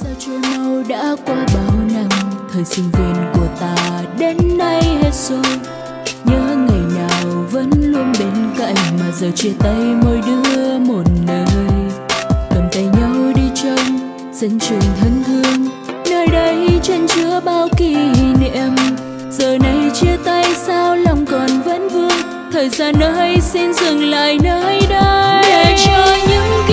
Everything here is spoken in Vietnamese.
sao trôi mau đã qua bao năm, thời sinh viên của ta đến nay hết rồi. Nhớ ngày nào vẫn luôn bên cạnh, mà giờ chia tay mỗi đứa một nơi. Cầm tay nhau đi trong sân trường thân thương, nơi đây chân chứa bao kỷ niệm. Giờ này chia tay sao lòng còn vẫn vương, thời gian ơi xin dừng lại nơi đây để cho những